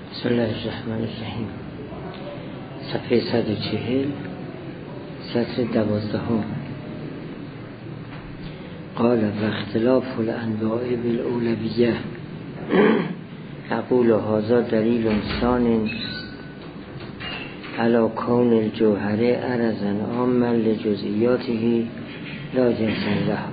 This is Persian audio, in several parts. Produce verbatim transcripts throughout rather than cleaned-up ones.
بسم الله الرحمن الرحیم. صفحه صد و چهل، سطر دوازدهم. قال و اختلاف الانواع بالاولویه اقول هذا دلیل ثان علی کون الجوهر عرضا عاما لجزئیاته لا جنسا لها.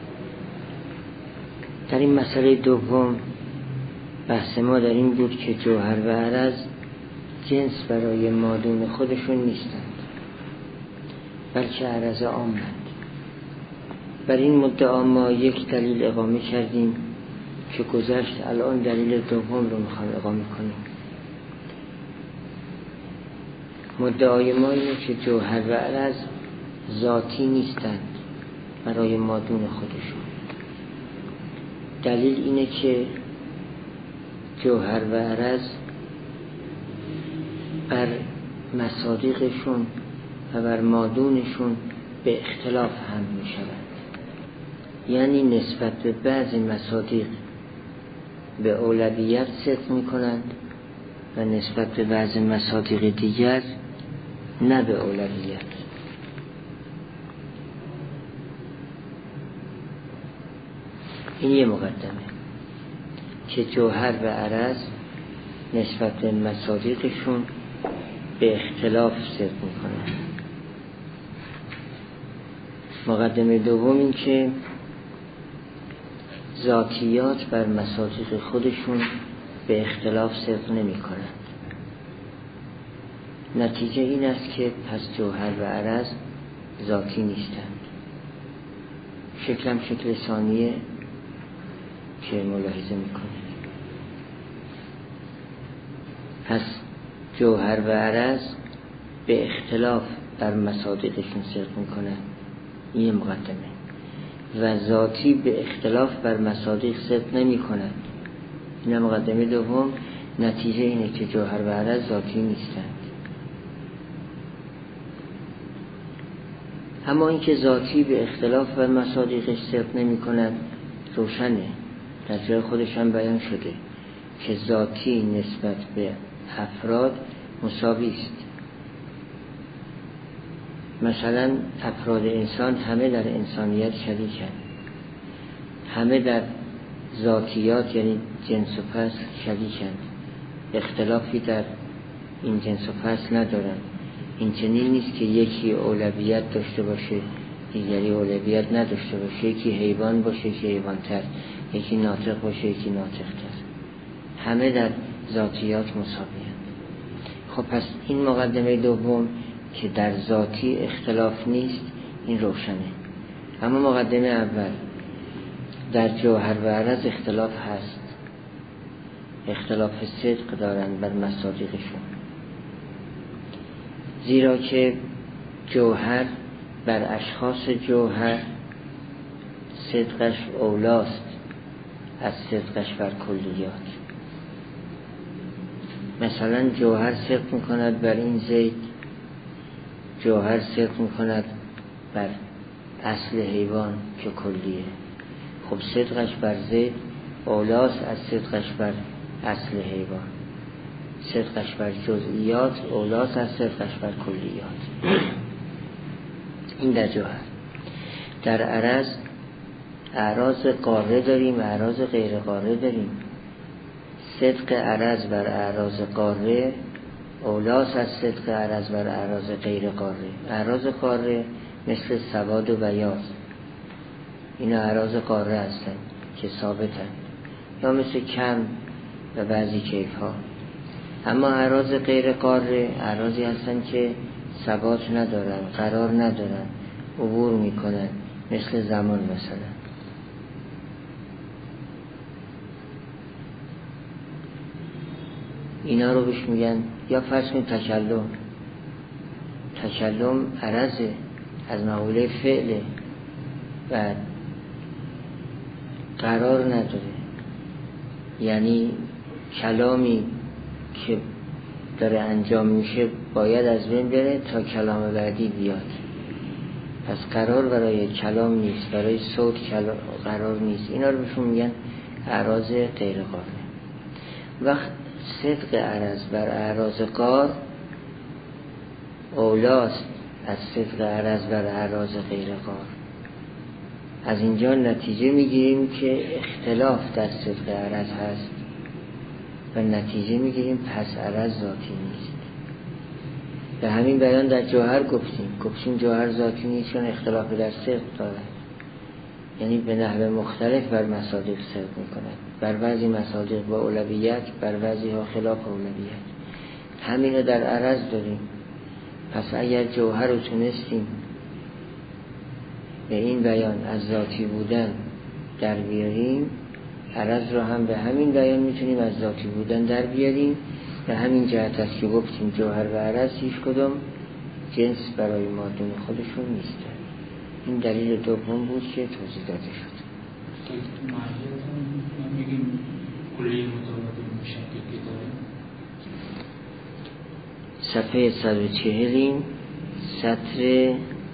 در این مسئله دوم بحث ما در این بود که جوهر و عرض جنس برای مادون خودشون نیستند، بلکه عرض عامند. بر این مدعا ما یک دلیل اقامه کردیم که گذشت، الان دلیل دوم رو میخوام اقامه کنیم. مدعای ما اینه که جوهر و عرض ذاتی نیستند برای مادون خودشون. دلیل اینه که جوهر و عرض بر مصادیقشون و بر مادونشون به اختلاف هم می شود. یعنی نسبت به بعضی مصادیق به اولویت صدق می کنند و نسبت به بعضی مصادیق دیگر نه به اولویت. این یه مقدمه که جوهر و عرض نسبت به مصادیقشون به اختلاف صدق میکنن. مقدمه دوم این که ذاتیات بر مصادیق خودشون به اختلاف صدق نمی کنند. نتیجه این است که پس جوهر و عرض ذاتی نیستند. شکلم شکل ثانیه که ملاحظه میکنید. پس جوهر و عرض به اختلاف بر مصادیقشون صدق میکنن، این مقدمه. و ذاتی به اختلاف بر مصادیق صدق نمی کنند، این مقدمه دوم. نتیجه اینه که جوهر و عرض ذاتی نیستند. اما اینکه ذاتی به اختلاف بر مصادیقش صدق نمی کنند روشنه، در جای خودش هم بیان شده که ذاتی نسبت به افراد مساوی است. مثلا افراد انسان همه در انسانیت شریکند، همه در ذاتیات یعنی جنس و فصل شریکند، اختلافی در این جنس و فصل ندارند. این چنین نیست که یکی اولویت داشته باشه دیگری اولویت نداشته باشه، یکی حیوان باشه یکی حیوان‌تر، یکی ناطق باشه یکی ناطق‌تر. همه در ذاتیات مساوی‌اند. خب پس این مقدمه دوم که در ذاتی اختلاف نیست این روشنه. اما مقدمه اول در جوهر و عرض اختلاف هست، اختلاف صدق دارند بر مصادیقشون، زیرا که جوهر بر اشخاص جوهر صدقش اولاست از صدقش بر کلیات. مثلا جوهر صدق میکند بر این زید، جوهر صدق میکند بر اصل حیوان که کلیه. خب صدقش بر زید اولاست از صدقش بر اصل حیوان، صدقش بر جزئیات اولاست از صدقش بر کلیات. این در جوهر. در عرض اعراض قاره داریم، اعراض غیر قاره داریم. صدق عرض بر اعراض قاره اولاست از صدق عرض بر اعراض غیر قاره. اعراض قاره مثل سواد و بیاض، اینا اعراض قاره هستند که ثابتند، یا مثل کم و بعضی کیف ها. اما اعراض غیر قاره اعراضی هستند که ثبات ندارن، قرار ندارن، عبور میکنن، مثل زمان مثلا. اینا رو بهش میگن، یا فرض کنید تکلم. تکلم عرضه از مقوله فعله و قرار نداره، یعنی کلامی که داره انجام میشه باید از بین بره تا کلام بعدی بیاد. پس قرار برای کلام نیست، برای صوت قرار نیست. اینا رو بهشون میگن اعراض غیر قاره. وقت صدق عرض بر اعراض غار اولاست از صدق عرض بر اعراض غیر غار. از اینجا نتیجه میگیریم که اختلاف در صدق عرض هست و نتیجه میگیریم پس عرض ذاتی نیست. به همین بیان در جوهر گفتیم گفتیم جوهر ذاتی نیست چون اختلاف در صدق دارد، یعنی به نحو مختلف بر مصادیق صدق میکند، بر بعضی مصادیق با اولویت، بر بعضی ها خلاف اولویت. همین رو در عرض داریم. پس اگر جوهر رو تونستیم به این بیان از ذاتی بودن در بیاریم، عرض رو هم به همین بیان میتونیم از ذاتی بودن در بیاریم. به همین جهت است که گفتیم جوهر و عرض هیچ کدام جنس برای مادون خودشون نیستن. این دلیل دوم بود که توضیح داده شد. میگیم کلی متوادی مشکلی داره. صفحه صد و چهلیم سطر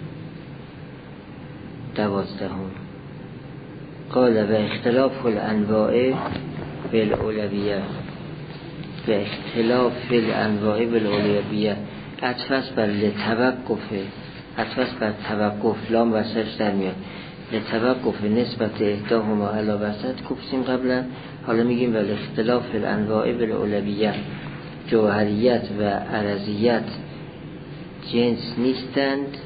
دوازدهم. قال و اختلاف الانواع بالاولویه و اختلاف الانواع بالاولویه عطف بر لتوقف، عطف بر توقف، لام وسطش در میاد، لتوقف نسبت احداهما علی وسط گفتیم قبلا. حالا میگیم و اختلاف الانواع بالاولویه، جوهریت و عرضیت جنس نیستند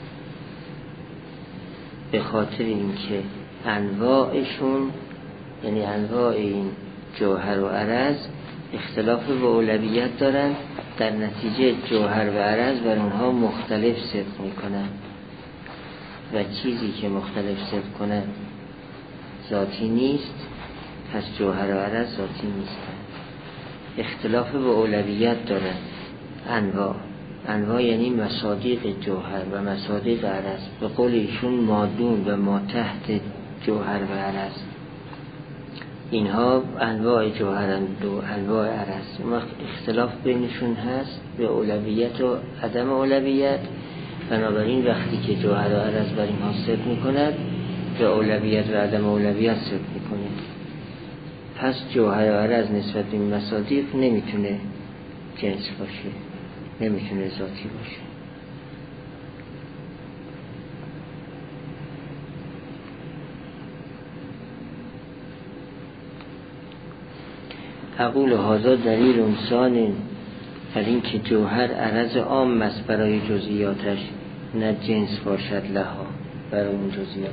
به خاطر اینکه انواعشون، یعنی انواع این جوهر و عرض اختلاف به اولویت دارن، در نتیجه جوهر و عرض بر اونها مختلف صدق میکنن و چیزی که مختلف صدق کنن ذاتی نیست، پس جوهر و عرض ذاتی نیستن. اختلاف به اولویت دارن انواع، انواع یعنی مصادیق جوهر و مصادیق عرض، به قول ایشون مادون و ما تحت جوهر و عرض، اینها انواع جوهرند و انواع عرض. اما اختلاف بینشون هست به اولویت و عدم اولویت. بنابراین وقتی که جوهر و عرض بر اینها صدق میکند به اولویت و عدم اولویت صدق میکنه. پس جوهر و عرض نسبت به این مصادیق نمیتونه جنس باشه، نمیتونه ذاتی باشه. اقول هذا دلیل انسان بر این که جوهر عرض عام است برای جزئیاتش، نه جنس باشد لها برای اون جزئیات.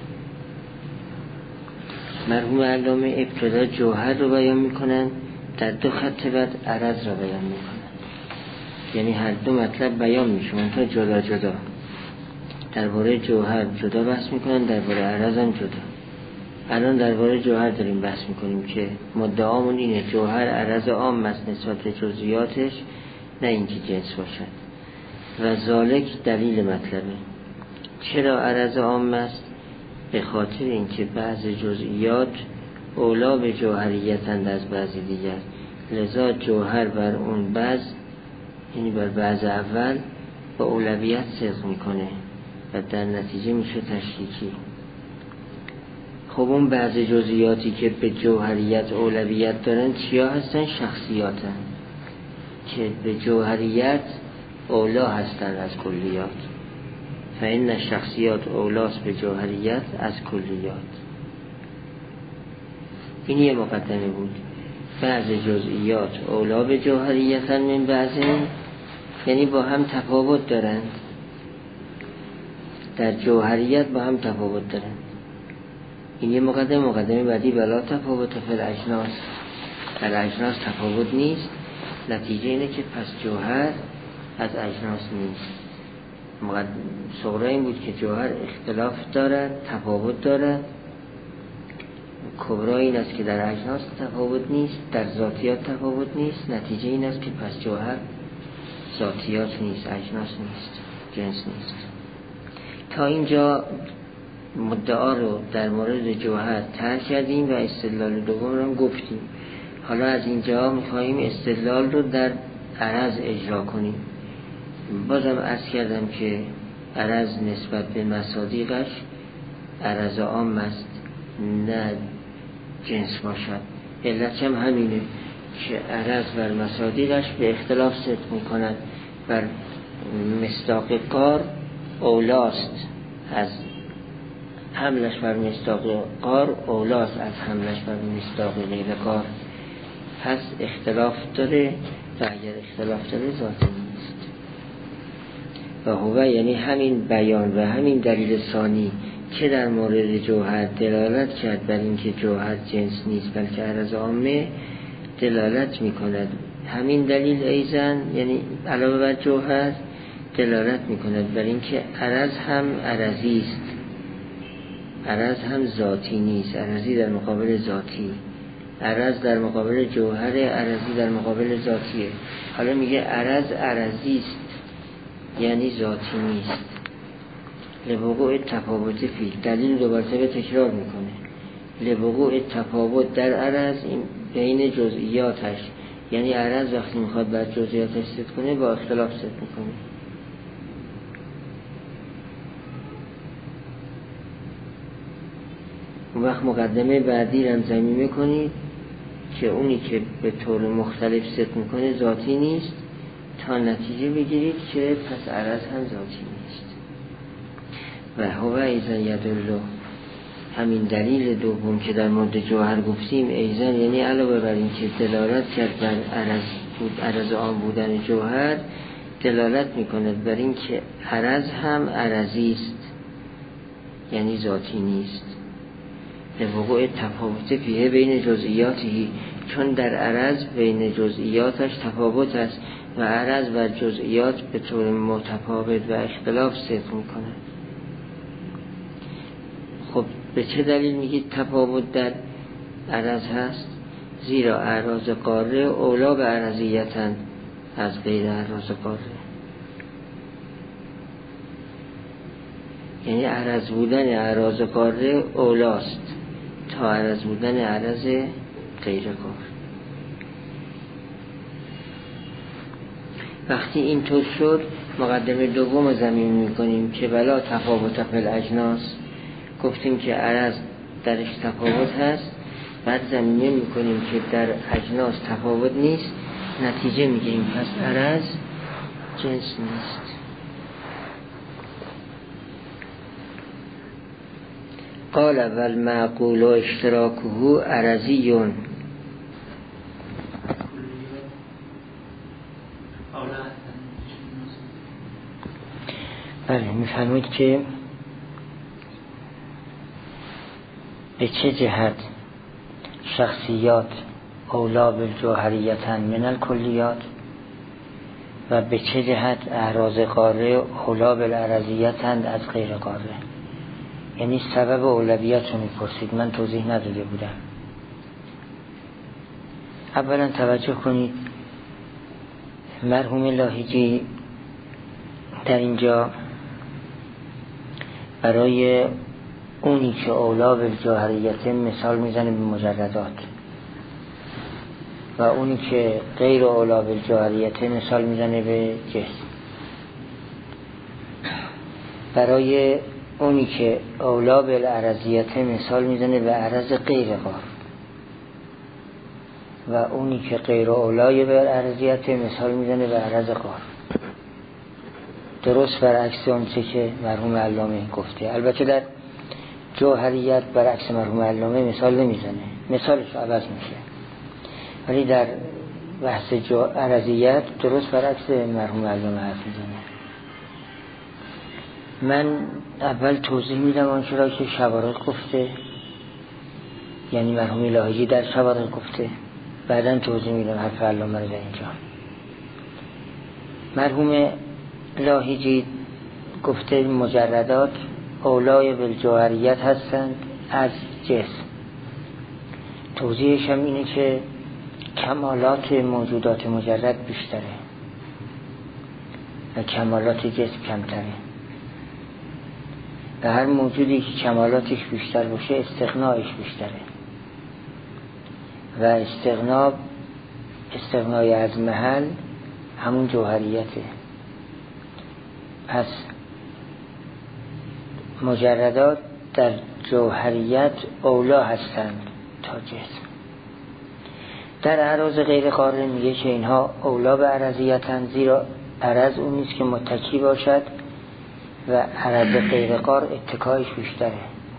مرحوم علامه ابتدا جوهر رو بیان میکنن، در دو خط بعد عرض رو بیان میکنن، یعنی هر دو مطلب بیان میشه منتها جدا جدا. درباره جوهر جدا بحث میکنن، درباره عرض هم جدا. الان درباره جوهر داریم بحث میکنیم که مدعامون اینه جوهر عرض عام است نسبت به جزئیاتش، نه اینکه جنس باشد. و ذالک دلیل مطلبه. چرا عرض عام است؟ به خاطر اینکه بعض جزئیات اولا به جوهریتند از بعضی دیگر، لذا جوهر بر اون بعض، یعنی بر بعض اول با اولویت صدق میکنه و در نتیجه میشه تشریکی. خب اون بعض جزئیاتی که به جوهریت اولویت دارن چیا هستن؟ شخصیاتن که به جوهریت اولا هستن از کلیات. فإن شخصیات اولاست به جوهریت از کلیات. این یه مقدمه بود. بعض جزئیات اولا به جوهریتن من بعضی، یعنی با هم تفاوت دارند، در جوهریت با هم تفاوت دارند. این یه مقدمه. مقدمه بعدی بلا تفاوت فی الاجناس، در اجناس تفاوت نیست، نتیجه اینه که پس جوهر از اجناس نیست. صغرا این بود که جوهر اختلاف دارد، تفاوت دارد. کبرا این است که در اجناس تفاوت نیست، در ذاتیات تفاوت نیست، نتیجه این است که پس جوهر ذاتیات نیست، اجناس نیست، جنس نیست. تا اینجا مدعا رو در مورد جوهر طرح کردیم و استدلال دوم رو هم گفتیم. حالا از اینجا میخواییم استدلال رو در عرض اجرا کنیم. بازم عرض کردم که عرض نسبت به مصادیقش عرض عام است، نه جنس باشد. علت هم همینه که عرض بر مصادیقش به اختلاف صدق میکنند. بر مصداق قار اولاست از حملش بر مصداق قار اولاست از حملش بر مصداق غیر قار. پس اختلاف داره و اگر اختلاف داره ذاتی نیست. و هو یعنی همین بیان و همین دلیل ثانی که در مورد جوهر دلالت کرد بر اینکه جوهر جنس نیست بلکه عرض عامه، دلالت میکند همین دلیل ایزن یعنی علاوه بر جوهر دلالت میکند بر اینکه عرض هم عرضی است، عرض هم ذاتی نیست. عرضی در مقابل ذاتی، عرض در مقابل جوهر، عرضی در مقابل ذاتیه. حالا میگه عرض عرضی است یعنی ذاتی نیست. لوقوع تفاوت فی، دلیل دوباره به تکرار میکنه. لوقوع تفاوت در عرض این بین جزئیاتش، یعنی عرض وقتی میخواد بر جزئیاتش صدق کنه با اختلاف صدق میکنه. اون وقت مقدمه بعدی رو زمین میکنید که اونی که به طور مختلف صدق میکنه ذاتی نیست تا نتیجه بگیرید که پس عرض هم ذاتی نیست. و هو ایزن یدالله، همین دلیل دوم که در مورد جوهر گفتیم ایزن یعنی علاوه بر این که دلالت کرد بر عرض بود، عرض عام بودن جوهر، دلالت میکند بر این که عرض هم عرضی است یعنی ذاتی نیست. لوقوع تفاوت فیه بین جزئیاتی، چون در عرض بین جزئیاتش تفاوت است و عرض و جزئیات به طور متفاوت و اختلاف صدق میکنه. خب به چه دلیل میگید تفاوت در عرض هست؟ زیرا اعراض قاره اولا به عرضیتن از غیر اعراض قاره، یعنی عرض بودن اعراض قاره اولاست تا عرض بودن عرض غیر قاره. وقتی این طور شد مقدمه دوم زمین میکنیم که بلا تفاوت فی الاجناس، گفتیم که عرض درش تفاوت هست، بعد زمینه میکنیم که در اجناس تفاوت نیست، نتیجه میگیریم پس عرض جنس نیست. قال والمعقول اشتراکه عرضیون. بله میفهمید که به چه جهت شخصیات اولا بالجوهریتن من الکلیات و به چه جهت اعراض قاره اولا بالعرضیتن از غیر قاره. یعنی سبب اولویت رو میپرسید، من توضیح نداده بودم. اولا توجه کنید مرحوم لاهیجی در اینجا برای اونی که اولا بالجوهریت مثال میزنه به مجردات و اونی که غیر اولا بالجوهریت مثال میزنه به جسم. برای اونی که اولا بالعرضیت مثال میزنه به عرض غیر قار و اونی که غیر اولای بالعرضیت مثال میزنه به عرض قار. درست برعکس اون چه که مرحوم علامه گفته. البته در جوهریت برعکس مرحوم علامه مثال نمیزنه، مثالش عوض میشه، ولی در بحث عرضیت درست برعکس مرحوم علامه حرف میزنه. من اول توضیح میدم آنچه را که شوارق گفته، یعنی مرحوم لاهیجی در شوارق گفته، بعداً توضیح میدم حرف علامه رو در اینجا. مرحوم لاهیجی گفته مجردات اولای بالجوهریت هستند از جسم. توضیحش هم اینه که کمالات موجودات مجرد بیشتره و کمالات جسم کمتره. و هر موجودی که کمالاتش بیشتر باشه استغنایش بیشتره و استغنا استغنای از محل همون جوهریته. پس مجردات در جوهریت اولا هستند تا جسم. در اعراض غیر قاره میگه که اینها اولا به عرضیتن، زیرا عرض اون نیست که متکی باشد و عرض غیر قار اتکایش بیشتره،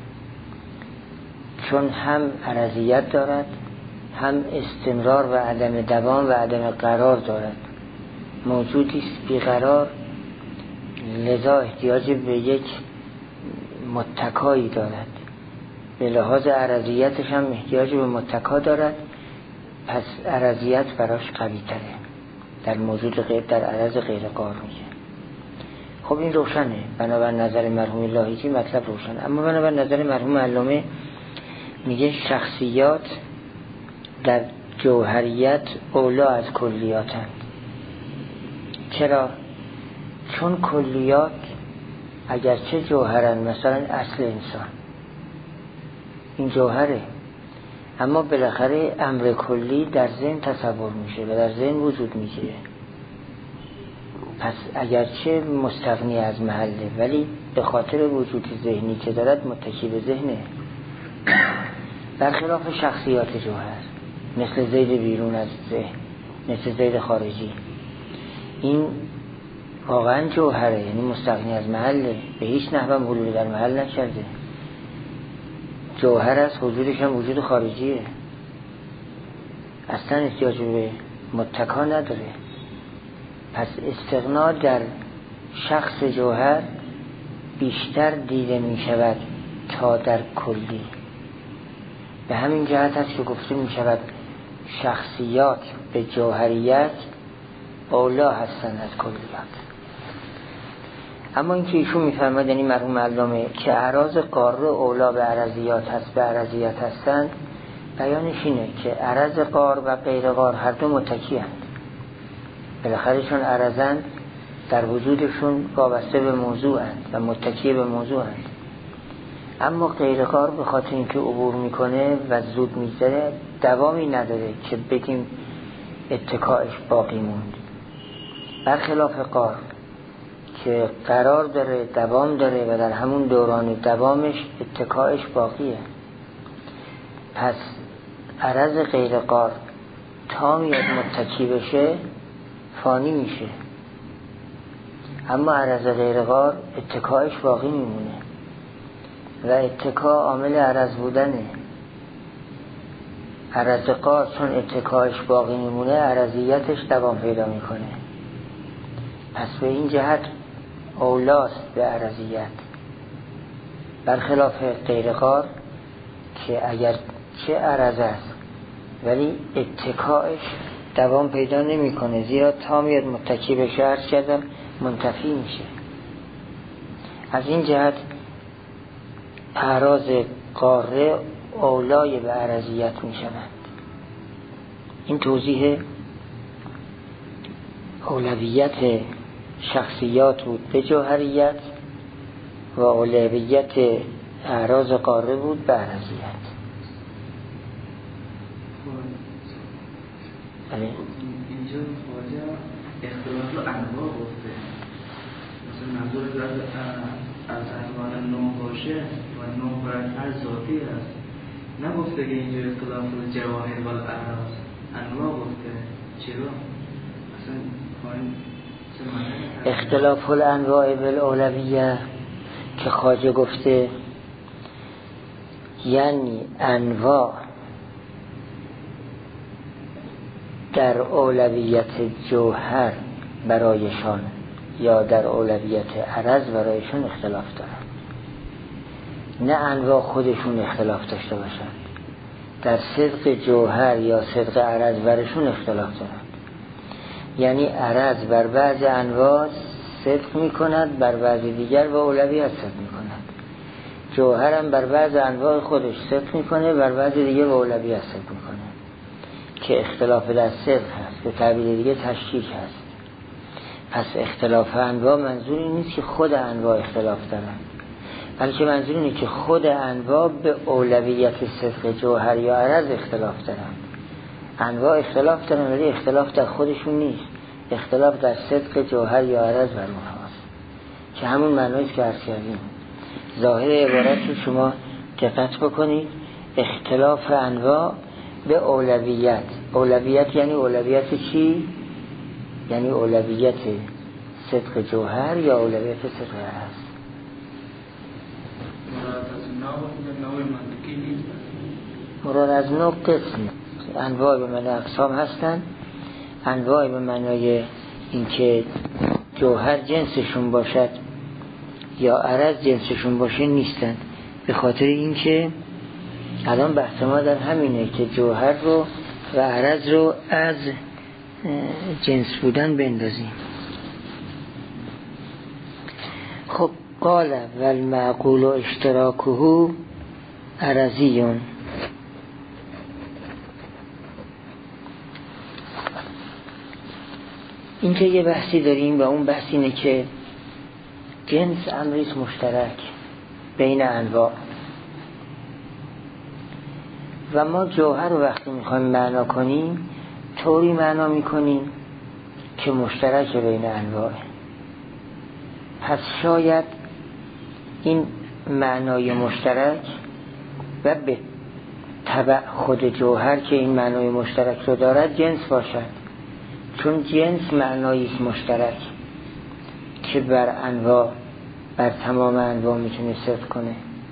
چون هم عرضیت دارد هم استمرار و عدم دوام و عدم قرار دارد. موجودی است بیقرار، لذا احتیاج به یک متکایی دارد، به لحاظ عرضیتش هم احتیاج به متکا دارد، پس عرضیت براش قوی تره در موجود غیر، در عرض غیر قار میگه. خب این روشنه بنابر نظر مرحوم لاهیجی، مطلب روشنه. اما بنابر نظر مرحوم علامه میگه شخصیات در جوهریت اولا از کلیاتند. چرا؟ چون کلیات اگرچه جوهرن، مثلا اصل انسان این جوهره، اما بالاخره امر کلی در ذهن تصور میشه و در ذهن وجود میگیره. پس اگرچه مستغنی از محله، ولی به خاطر وجود ذهنی که دارد متکی به ذهنه، برخلاف شخصیات جوهر مثل زید بیرون از ذهن، مثل زید خارجی، این واقعا جوهره، یعنی مستغنی از محله، به هیچ نحو حلول در محل نکرده، جوهر است، وجودش هم وجود خارجیه، اصلا احتیاج به متکا نداره. پس استغنا در شخص جوهر بیشتر دیده می شود تا در کلی. به همین جهت است که گفته می شود شخصیات به جوهریت اولا هستند از کلیات. اما این که ایشون می فرماید، یعنی مرحوم علامه، که اعراض قاره اولا به عرضیات هست، به عرضیت هستند، بیانش اینه که عرض قار و غیر قار هر دو متکی هستند. بالاخره چون عرضند در وجودشون وابسته به موضوع هستند و متکی به موضوع هستند. اما غیر قار به خاطر اینکه عبور میکنه و زود میگذره دوامی نداره که بگیم اتکایش باقی موند، برخلاف قار که قرار داره، دوام داره و در همون دوران دوامش اتکایش باقیه. پس عرض غیر قار تا میاد متکی بشه فانی میشه، اما عرض غیر قار اتکایش باقی میمونه و اتکا عامل عرض بودنه. عرض قار چون اتکایش باقی میمونه عرضیتش دوام پیدا میکنه، پس به این جهت اولاست به عرضیت، برخلاف غیر قار که اگر چه عرض است ولی اتکایش دوام پیدا نمیکنه، زیرا تا میاد متکی بشه عرض کردم منتفی میشه. از این جهت اعراض قاره اولای به عرضیت میشوند. این توضیح اولویت شخصیات بود به جوهریت و اولویت اعراض قاره بود به عرضیت. اینجا خواجه اختلاف انواع گفته، مثلا منظور از انواع نوع باشه و نوع برتر ذاتی است، نگفته که اینجا اختلاف جواهر و اعراض انواع گفته. چرا؟ اصلا اختلاف الانواع بالاولویه که خواجه گفته یعنی انواع در اولویت جوهر برایشان یا در اولویت عرض برایشان اختلاف دارند، نه انواع خودشون اختلاف داشته باشند. در صدق جوهر یا صدق عرض برایشون اختلاف دارند، یعنی عرض بر بعض انواع صدق می کند، بر بعض دیگر به اولویت صدق می کند. جوهر هم بر بعض انواع خودش صدق می کنه، بر بعض دیگر به اولویت صدق می کنه، که اختلاف در صدق هست، به تعبیر دیگه تشکیک هست. پس اختلاف انواع منظور این نیست که خود انواع اختلاف دارن، بلکه منظور اینه که خود انواع به اولویت صدق جوهر یا عرض اختلاف دارن. انواع اختلاف دارن ولی اختلاف در خودشون نیست، اختلاف در صدق جوهر یا عرض بر اونهاست، که همون معنیست که عرض کردیم. ظاهر عبارت رو شما دقت بکنید، اختلاف انواع به اولویت اولویت یعنی اولویت چی؟ یعنی اولویت صدق جوهر یا اولویت صدق عرض؟ مراد از نوع قسم، انواع به معنی اقسام هستن. انواع به معنای اینکه جوهر جنسشون باشد یا عرض جنسشون باشه نیستن، به خاطر اینکه الان بحث ما در همینه که جوهر رو و عرض رو از جنس بودن بندازیم. خب قال والمعقول اشتراکه عرضیون. این که یه بحثی داریم و اون بحث اینه که جنس امریست مشترک بین انواع و ما جوهر رو وقتی میخوایم معنا کنیم طوری معنا میکنیم که مشترک بین انواع. پس شاید این معنای مشترک و به تبع خود جوهر که این معنای مشترک رو دارد جنس باشد، چون جنس معناییست مشترک که بر انواع، بر تمام انواع میتونه صدق کنه.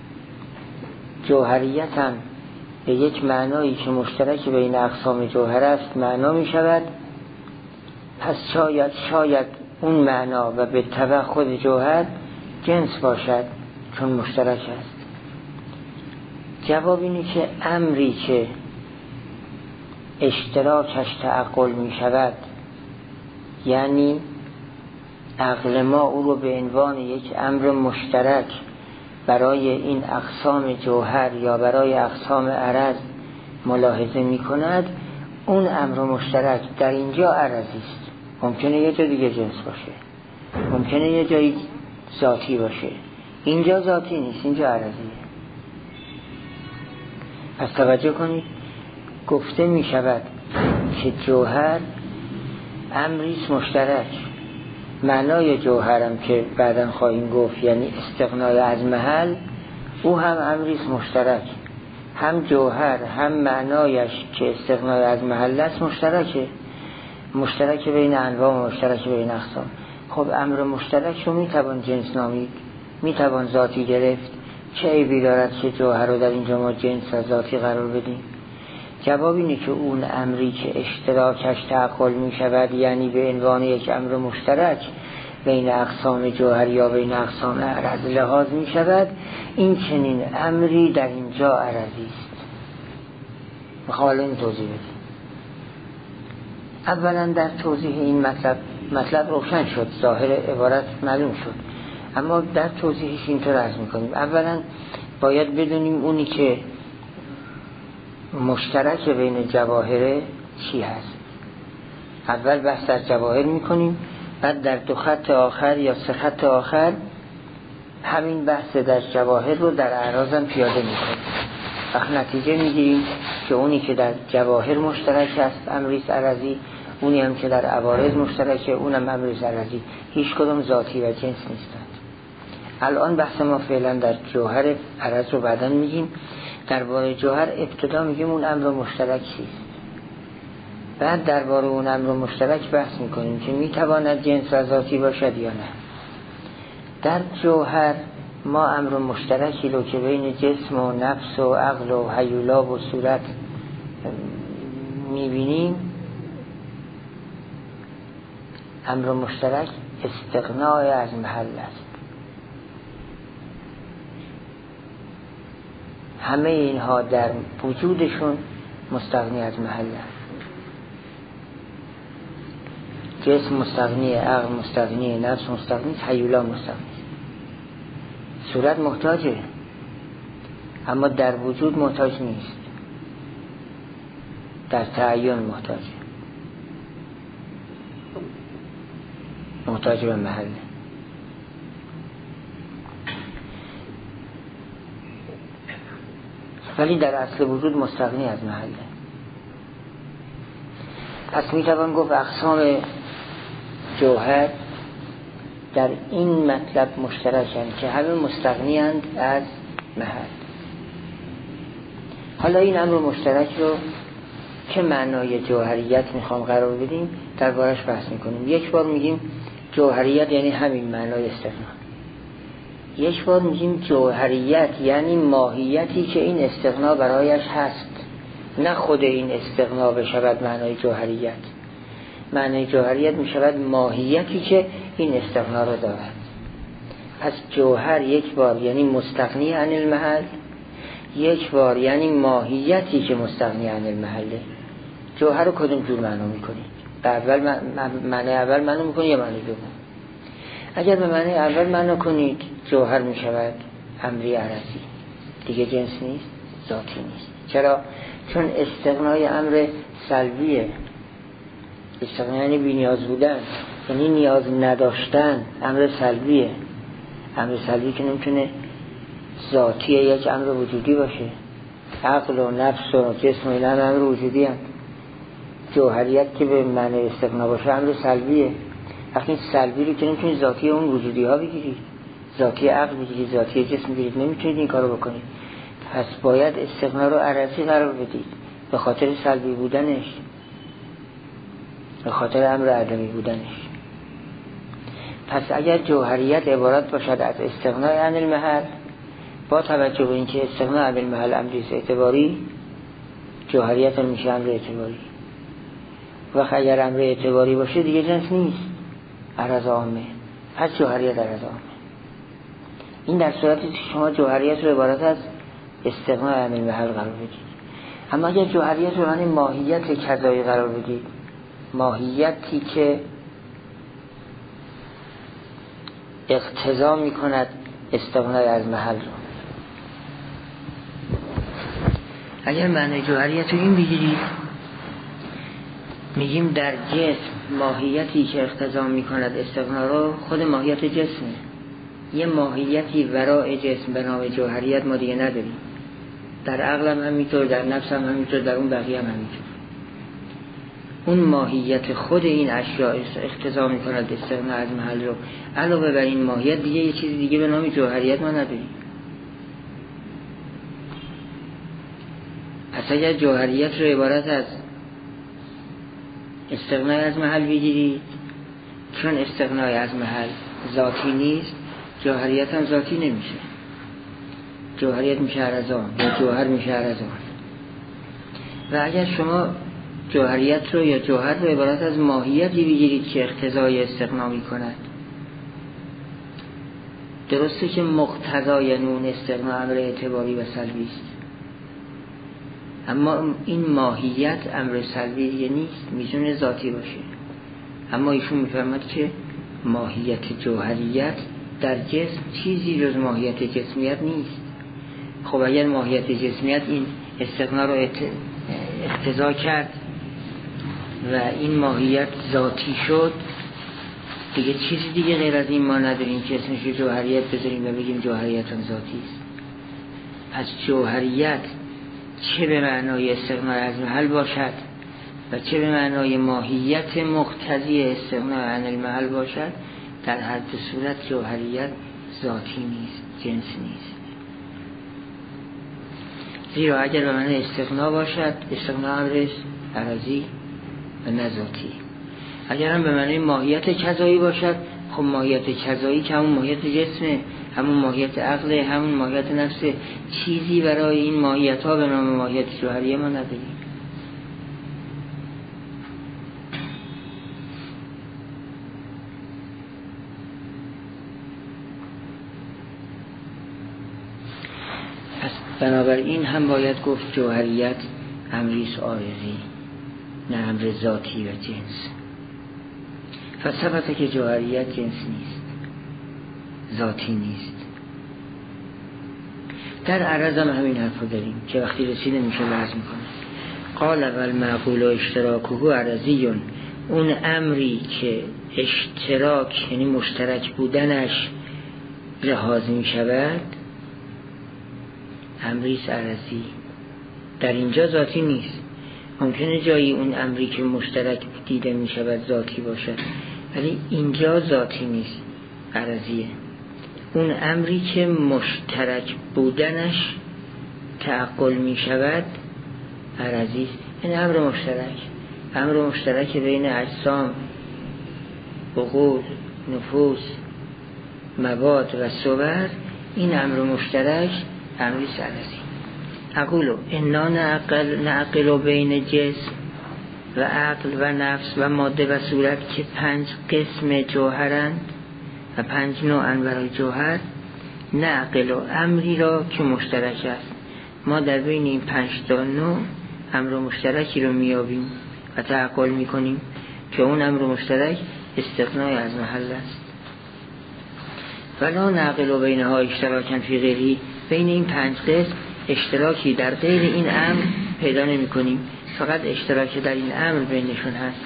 جوهریت هم به یک معنایی که مشترک بین اقسام جوهر است معنا میشود. پس شاید شاید اون معنا و به تبع خود جوهر جنس باشد چون مشترک است. جواب اینه که امری که اشتراکش تعقل می شود، یعنی عقل ما او رو به عنوان یک امر مشترک برای این اقسام جوهر یا برای اقسام عرض ملاحظه می کند، اون امر مشترک در اینجا عرضی است. ممکنه یه جا دیگه جنس باشه، ممکنه یه جایی ذاتی باشه، اینجا ذاتی نیست، اینجا عرضیه. پس توجه کنید، گفته می شود که جوهر امریست مشترک. معنای جوهرم که بعداً خواهیم گفت یعنی استغنای از محل، او هم امریست مشترک. هم جوهر هم معنایش که استغنای از محل است مشترکه، مشترک بین انواع و مشترک بین اقسام. خب امر مشترک رو میتوان جنس نامید، میتوان ذاتی گرفت. چه عیبی دارد که جوهر رو در اینجا ما جنس و ذاتی قرار بدیم؟ جواب اینه که اون امری که اشتراکش تعقل می شود، یعنی به عنوان یک امر مشترک بین اقسام جوهر یا بین اقسام عرض لحاظ می شود، این چنین امری در اینجا عرضی است. میخوام این توضیح بدیم. اولا در توضیح این مطلب مطلب روشن شد، ظاهر عبارت معلوم شد، اما در توضیحش اینطور عرض میکنیم. اولا باید بدونیم اونی که مشترک بین جواهر چی هست. اول بحث در جواهر میکنیم، بعد در دو خط آخر یا سه خط آخر همین بحث در جواهر رو در اعراض هم پیاده میکنیم. وقت نتیجه میگیریم که اونی که در جواهر مشترک است امریست عرضی، اونی هم که در عوارض مشترکه اونم امریست عرضی، هیچ کدام ذاتی و جنس نیستند. الان بحث ما فعلا در جوهر، عرض رو بعداً میگیم. درباره جوهر ابتدا میگیم اون امر مشترک چیست، بعد درباره اون امر مشترک بحث میکنیم که میتواند جنس و ذاتی باشد یا نه. در جوهر ما امر مشترکی رو که بین جسم و نفس و عقل و هیولا و صورت میبینیم، امر مشترک استغنای از محل است. همه اینها در وجودشون مستغنی از محل است. جسم مستغنی، عقل مستغنی، نفس مستغنی، هیولا مستغنی. صورت محتاجه اما در وجود محتاج نیست، در تعین محتاجه، محتاج به محل. ولی در اصل وجود مستغنی از محله. پس میتوان گفت اقسام جوهر در این مطلب مشترکند که همه مستغنی اند از محل. حالا این امر مشترک رو چه معنای جوهریت میخوام قرار بدیم دربارش بحث میکنیم. یک بار میگیم جوهریت یعنی همین معنای استغنا، یک بار میگیم جوهریت یعنی ماهیتی که این استغنا برایش هست، نه خود این استغنا بشود معنای جوهریت. معنای جوهریت میشود ماهیتی که این استغنا را دارد. پس جوهر یک بار یعنی مستغنی عن المحل، یک بار یعنی ماهیتی که مستغنی عن المحله. جوهر رو کدوم جور معنا میکنید؟ به اول معنی اول معنا میکنید یا معنی دوم؟ اگر به معنی اول معنا کنید جوهر میشود امری عرضی، دیگه جنس نیست، ذاتی نیست. چرا؟ چون استغنای امر سلبیه. استغنا یعنی بی نیاز بودن، یعنی نیاز نداشتن، امر سلبیه. امر سلبی که نمیتونه ذاتی یک امر وجودی باشه. عقل و نفس و جسم و اینا امر وجودی هم. جوهریت که به معنی استغنا باشه امر سلبیه. وقتی سلبی رو که نمیتونید ذاتی اون وجودی ها بگیرید، ذاتی عقل بگیرید، ذاتی جسم بگیرید، نمیتونید این کارو بکنید. پس باید استغنا رو عرضی قرار بدید به خاطر سلبی بودنش، به خاطر امر عدمی بودنش. پس اگر جوهریت عبارت باشد از استغنای عن المحل، با توجه به اینکه استغنا عن المحل امریست اعتباری، جوهریت هم میشه امر اعتباری. وقت اگر امر اعتباری باشه دیگه جنس نیست، عرض عامه. پس جوهریت عرض عامه. این در صورتی که شما جوهریت رو عبارت از استغنا عن المحل قرار بدید. اما اگر جوهریت رو معنی ماهیت کذایی قرار بدید، ماهیتی که اقتضا می کند استغنای از محل رو، اگر معنی جوهریت رو این بگیرید، میگیم در جسم ماهیتی که اقتضا می کند استغنا رو خود ماهیت جسمه. یه ماهیتی وراء جسم به نام جوهریت ما دیگه نداریم. در عقل هم همینطور، در نفس هم همینطور، در اون بقیه هم همینطور. اون ماهیت خود این اشیاء اقتضا می کند استغنا از محل رو. علاوه بر این ماهیت دیگه یه چیز دیگه به نام جوهریت ما نداریم. پس اگر جوهریت رو عبارت از استغنای از محل بگیرید، چون استغنای از محل ذاتی نیست، جوهریت هم ذاتی نمیشه. جوهریت میشه عرضان یا جوهر میشه عرضان. و اگر شما جوهریت رو یا جوهر رو عبارت از ماهیتی بگیرید که اقتضای استغنا می کند، درسته که مقتضای نون استغنا امر اعتباری و سلبی است، اما این ماهیت امر سلبی دیگه نیست، میتونه ذاتی باشه. اما ایشون میفرماد که ماهیت جوهریت در جسم چیزی جز ماهیت جسمیت نیست. خب اگر ماهیت جسمیت این استغنا رو اقتضا کرد و این ماهیت ذاتی شد، دیگه چیزی دیگه غیر از این ما نداریم که اسمش جوهریت بذاریم و بگیم جوهریت هم ذاتی است. پس جوهریت چه به معنای استغنا از محل باشد و چه به معنای ماهیت مقتضی استغنا عن المحل باشد، در هر دو صورت جوهریت ذاتی نیست، جنس نیست. زیرا اگر به معنی استغنا باشد، استغنا امرش عرضی و نذاتی. اگر هم به معنی ماهیت کذایی باشد، خب ماهیت کذایی که همون ماهیت جسمه، همون ماهیت عقله، همون ماهیت نفسه. چیزی برای این ماهیت ها به نام ماهیت جوهریه ما نداریم. پس بنابراین هم باید گفت جوهریت امریس عارضی، نه امر ذاتی و جنس. فثبته که جوهریت جنس نیست، ذاتی نیست. در عرض هم همین حرف رو داریم که وقتی رسیده میشه لحظ میکنه. قال والمعقول و اشتراکه عرضیون، اون امری که اشتراک یعنی مشترک بودنش لحاظ میشود امریس عرضی، در اینجا ذاتی نیست. ممکنه جایی اون امری که مشترک دیده می شود ذاتی باشد، ولی اینجا ذاتی نیست، عرضیه. اون امری که مشترک بودنش تعقل می شود عرضی است، این امر مشترک، امر مشترک بین اجسام، عقول، نفوس، مواد و صور. این امر مشترک امری سرسی. اقولو انا نعقل نعقل بین جسم و عقل و نفس و ماده و صورت که پنج قسم جوهرند و پنج نوعن برای جوهر، نعقل و امری را که مشترک است. ما در بین این پنج تا نوع امر مشترکی رو میابیم و تعقل میکنیم که اون امر مشترک استغنای از محل است. ولا نعقل بینها اشتراکا فی غیری، بین این پنج قسم اشتراکی در غیر این امر پیدا نمی کنیم، فقط اشتراکی در این امر بینشون هست.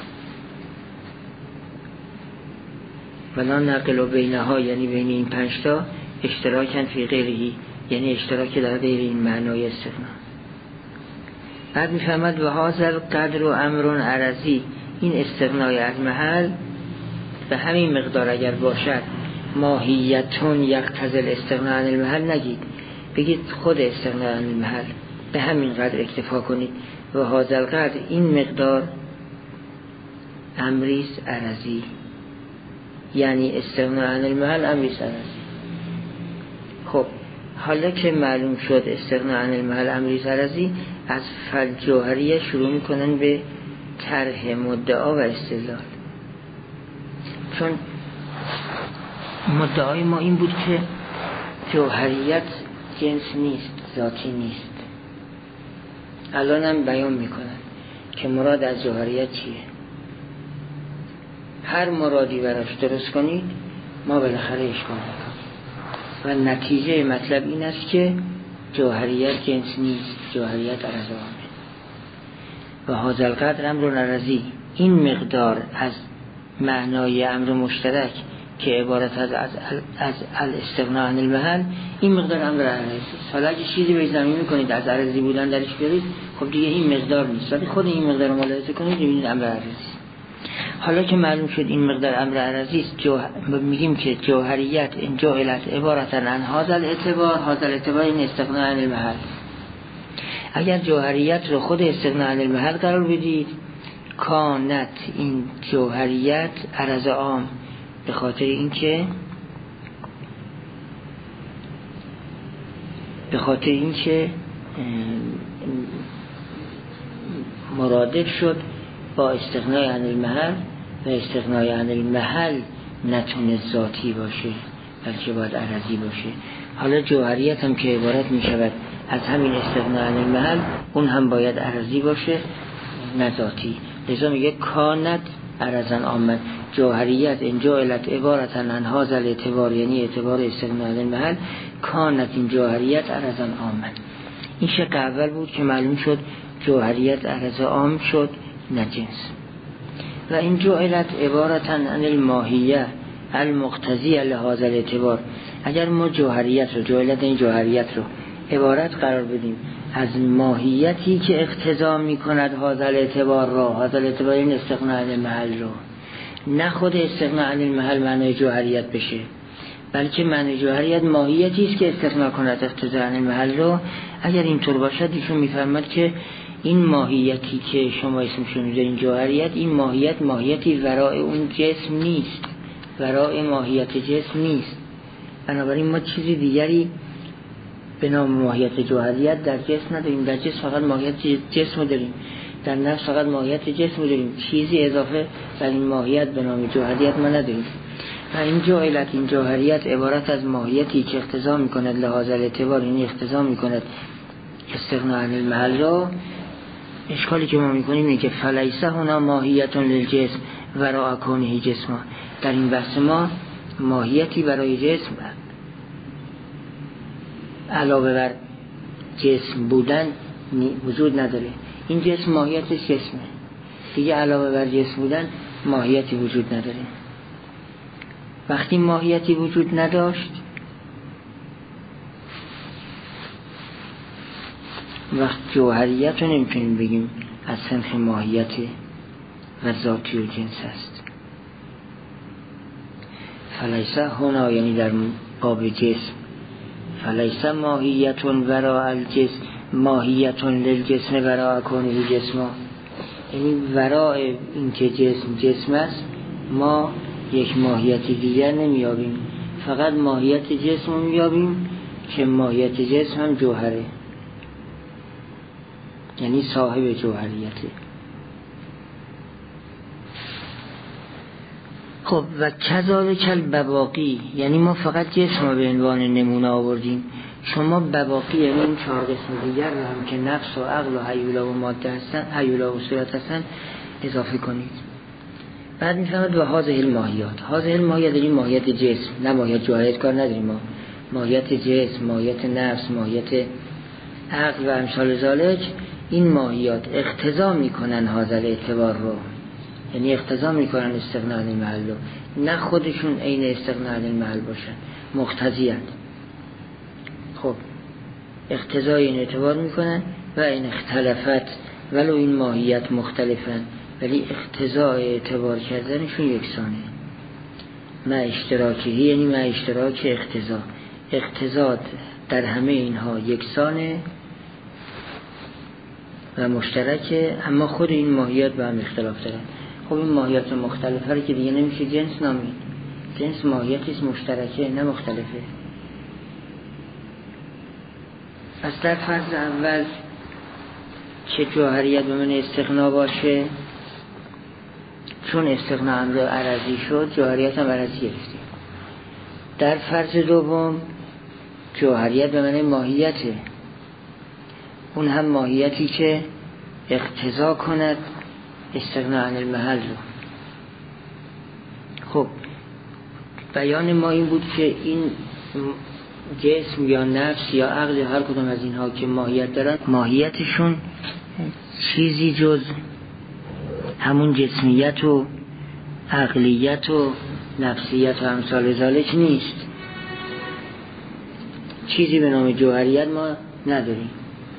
ولا نعقل بینها یعنی بین این پنج تا اشتراکا فی غیری، یعنی اشتراکی در غیر این معنای استغنا. بعد میفهمد و هذا قدر و امر عرضی، این استغنای از محل به همین مقدار اگر باشد ماهیتون یقتضی الاستغنا عن المحل نگید، بگید خود استغنا عن المحل، به همین قدر اکتفا کنید. و هذا القدر این مقدار امریست عرضی، یعنی استغنا عن المحل امریست عرضی. خب حالا که معلوم شد استغنا عن المحل امریست عرضی، از فالجوهریه شروع میکنن به طرح مدعا و استدلال. چون مدعای ما این بود که جوهریت جنس نیست، ذاتی نیست. الان هم بیان میکنن که مراد از جوهریت چیه. هر مرادی براش درست کنید ما بالاخره اشکال میکنیم و نتیجه مطلب این است که جوهریت جنس نیست، جوهریت عرض عامه. و هذا القدر امر عرضی، این مقدار از معنای امر مشترک که عبارت از از از الاستغنا عن المحل، این مقدار امر عرضی. حالا اگه چیزی به زمین میکنید از عرضی بودن درش بیارید، خب دیگه این مقدار نیست، ولی خود این مقدار رو ملاحظه کنید ببینید امر عرضی. حالا که معلوم شد این مقدار امر عرضی است، جو... میگیم که جوهریت این جاهلت عبارت عن هذا الاعتبار، هذا الاعتبار این استغنا عن المحل. اگر جوهریت رو خود استغنا عن المحل قرار بدید، کانت این جوهریت عرض عام، به خاطر اینکه به خاطر اینکه مرادف شد با استغنای عن المحل و استغنای عن المحل نتونه ذاتی باشه بلکه باید عرضی باشه. حالا جوهریت هم که عبارت می شود از همین استغنا عن المحل، اون هم باید عرضی باشه نه ذاتی. لذا میگه کانت عرضن آمد، جوهریت اینجا علت عبارت عن هذا الاعتبار، یعنی اعتبار استغنا عن المحل، کانت این جوهریت عرضن آمد. این شق اول بود که معلوم شد جوهریت عرض عام شد نه جنس. و این جعلت عبارت عن الماهیه المقتضی لهذا الاعتبار، اگر ما جوهریت رو جعلت این جوهریت رو عبارت قرار بدیم از ماهیتی که اقتضا می کند هذا الاعتبار را، هذا الاعتبار این استغنا عن المحل رو، نه خود استغنا عن المحل معنی جوهریت بشه، بلکه معنی جوهریت ماهیتی است که استغنا کند اقتضا عن المحل رو. اگر اینطور باشد ایشون میفرماد که این ماهیتی که شما اسمشون میذارین جوهریت، این ماهیت ماهیتی ورای اون جسم نیست، ورای ماهیت جسم نیست. بنابراین ما چیزی دیگری به نام ماهیت جوهریت در جسم نداریم. در جسم فقط ماهیت جسم داریم، در نفس فقط ماهیت جسم داریم، چیزی اضافه در این ماهیت به نام جوهریت ما نداریم. و این جعلت این جوهریت عبارت از ماهیتی که اقتضا میکند لحاظ الاعتبار، یعنی اقتضا میکند استغنا عن المحل را. اشکالی که ما میکنیم اینه که فلیسه هنا ماهیتون للجسم وراء کونه جسم، در این بحث ما ماهیتی برای جسم علاوه بر جسم بودن وجود نداره. این جسم ماهیتش جسمه دیگه، علاوه بر جسم بودن ماهیتی وجود نداره. وقتی ماهیتی وجود نداشت، وقت جوهریت رو نمیتونیم بگیم از صنف ماهیت و ذاتی و جنس است. فلیسه هنا یعنی در باب جسم، فلیسه ماهیتون وراء الجسم، ماهیتون للجسم وراء کونه جسم. یعنی ورای این که جسم جسم است ما یک ماهیت دیگر نمیابیم، فقط ماهیت جسم رو میابیم که ماهیت جسم هم جوهره، یعنی صاحب جوهریته. خب و کذالک البواقی، یعنی ما فقط جسم رو به عنوان نمونه آوردیم، شما بواقی یعنی این چهار قسم دیگر رو هم که نفس و عقل و هیولا و ماده هستن، هیولا و صورت هستن اضافه کنید. بعد میفهمد و هذه الماهیات، هذه الماهیات یعنی ماهیت جسم، نه ماهیت جوهریت کار نداریم ما، ماهیت جسم، ماهیت نفس، ماهیت عقل و امثال ذالک، این ماهیات اقتضا میکنن هذا الاعتبار رو، یعنی اقتضا میکنن استغناء عن المحل رو، نه خودشون عین استغناء عن المحل باشن، مقتضیت. خب اقتضای این اعتبار میکنن و این اختلافت ولو این ماهیت مختلفن ولی اقتضای اعتبار کردنشون یکسانه. ما اشتراکی یعنی ما اشتراک اقتضا، اقتضا در همه اینها یکسانه و مشترکه، اما خود این ماهیت با هم اختلاف دارن. خب این ماهیت مختلفه رو که دیگه نمیشه جنس نامید، جنس ماهیتیست مشترکه نه مختلفه. پس در فرض اول که جوهریت به من استغنا باشه، چون استغنا امر عرضی شد جوهریت هم عرضی گرفتیم. در فرض دوم جوهریت به من ماهیته، اون هم ماهیتی که اقتضا کند استغنا عن المحل رو. خب بیان ما این بود که این جسم یا نفس یا عقل یا هر کدوم از اینها که ماهیت دارن، ماهیتشون چیزی جز همون جسمیت و عقلیت و نفسیت و امثال ذالک نیست. چیزی به نام جوهریت ما نداریم.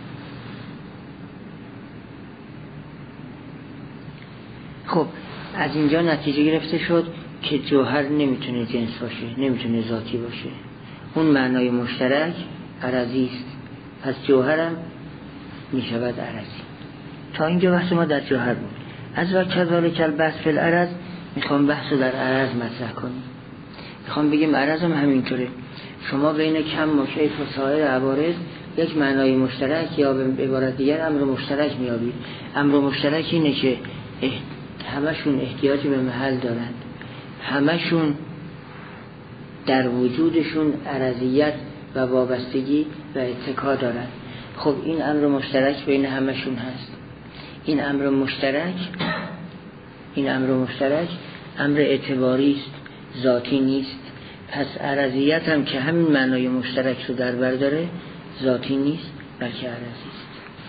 خب از اینجا نتیجه گرفته شد که جوهر نمیتونه جنس باشه، نمیتونه ذاتی باشه، اون معنای مشترک عرضی است، پس جوهرم میشود عرضی. تا اینجا بحث ما در جوهر بود. از وقت کذالک البحث فی العرض میخوام بحث در عرض مطرح کنیم. میخوام بگیم عرض هم همینطوره، شما بین کم و کیف و سایر عوارض یک معنای مشترک یا به عبارت دیگر امر مشترک میابید. امر مشترک اینه که همشون احتیاج به محل دارند، همشون در وجودشون عرضیت و وابستگی و اتکا دارند. خب این امر مشترک بین همشون هست. این امر مشترک این امر مشترک امر اعتباری است، ذاتی نیست. پس عرضیت هم که همین معنای مشترک رو در بر داره ذاتی نیست بلکه عرضی است.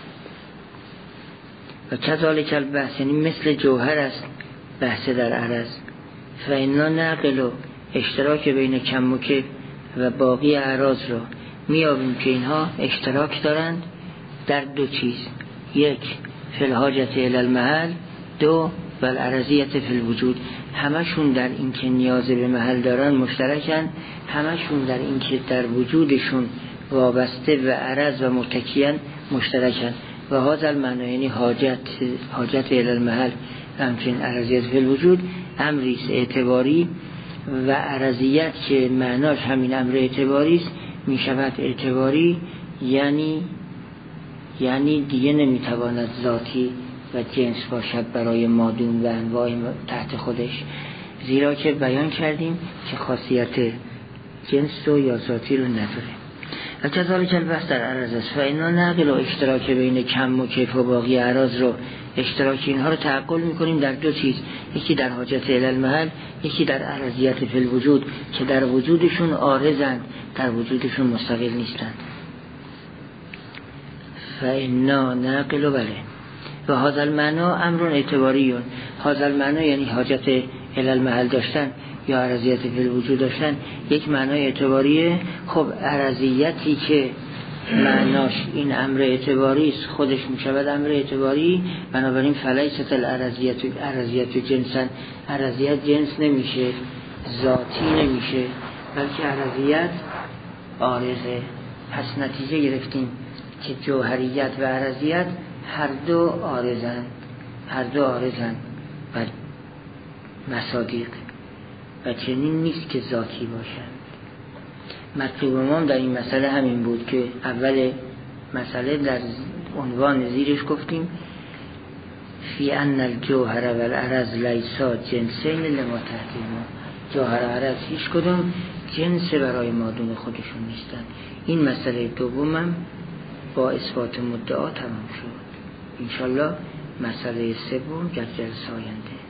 و کذالک البحث یعنی مثل جوهر است بحث در عرض. فإنا نعقل و اشتراک بین کم و کیف و باقی اعراض رو میابیم که اینها اشتراک دارند در دو چیز، یک فی الحاجت الی المحل، دو و العرضیت فی الوجود. همشون در این که نیاز به محل دارن مشترکن، همشون در این که در وجودشون وابسته و عرض و متکیان مشترکن. و هذا المعنی یعنی حاجت حاجت الی المحل همچنین عرضیت فی الوجود امری است اعتباری و عرضیت که معناش همین امر اعتباری است می شود اعتباری، یعنی یعنی دیگه نمیتواند ذاتی و جنس باشد برای مادون و انواع تحت خودش، زیرا که بیان کردیم که خاصیت جنس رو یا ذاتی رو نداره. و کذالک البحث در عرض است. فإنا نعقل و اشتراک بین کم و کیف و باقی اعراض رو اشتراک اینها رو تعقل میکنیم در دو چیز، یکی در حاجت الی المحل، یکی در عرضیت فی الوجود که در وجودشون عارضند، در وجودشون مستقل نیستند. فإنا نعقل بله و هذا المعنی امر اعتباری. هذا المعنی یعنی حاجت الی المحل داشتن یا عرضیت فی الوجود داشتن یک معنای اعتباریه. خب عرضیتی که معناش این امر اعتباری است خودش میشود امر اعتباری، بنابراین فلیست العرضیت عرضیت جنسن، عرضیت جنس نمیشه، ذاتی نمیشه، بلکه عرضیت عارضه. پس نتیجه گرفتیم که جوهریت و عرضیت هر دو عارضن، هر دو عارضن بر مصادیق و چنین نیست که ذاتی باشند. مطلوب ما در این مسئله همین بود که اول مسئله در عنوان زیرش گفتیم فی ان الجوهر و العرض لیسا جنسین لما تحتیما، جوهر و عرض هیچ کدوم جنس برای مادون خودشون نیستن. این مسئله دومم با اثبات مدعا تمام شد. انشالله مسئله سوم در جلسه آینده